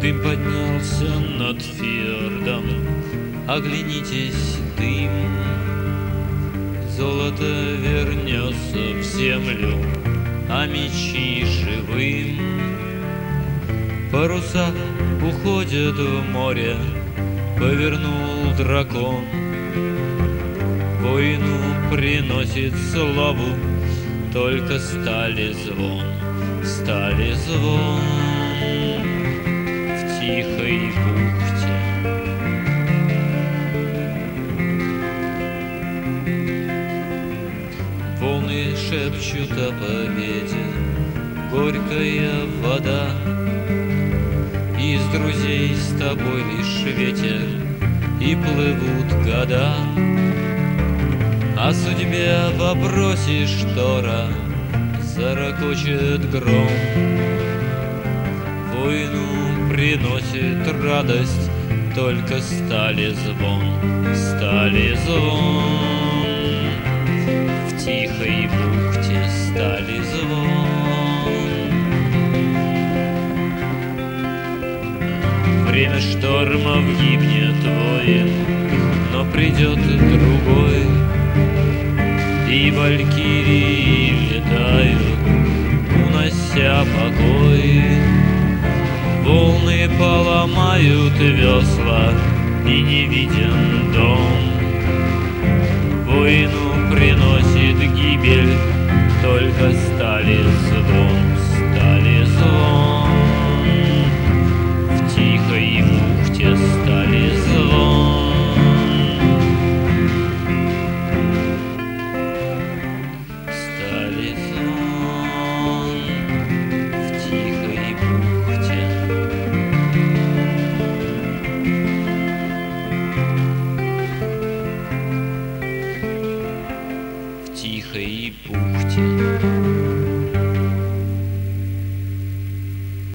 Дым поднялся над фьордом, оглянитесь, дым. Золото вернется в землю, а мечи живым. Паруса уходят в море, повернул дракон. Войну приносит славу только стали звон, стали звон в тихой бухте. Волны шепчут о победе, горькая вода. Из друзей с тобой лишь ветер, и плывут года. О судьбе вопросе штора зарокочет гром. Войну приносит радость только стали звон, стали звон в тихой бухте, стали звон. Время штормов гибнет воин, но придет другой, и валькирии летают, унося покой. Волны поломают весла, и не виден дом. Войну приносит гибель, только стали звон, стали звон в тихой бухте, стали звон. Стали звон в тихой бухте. В тихой бухте.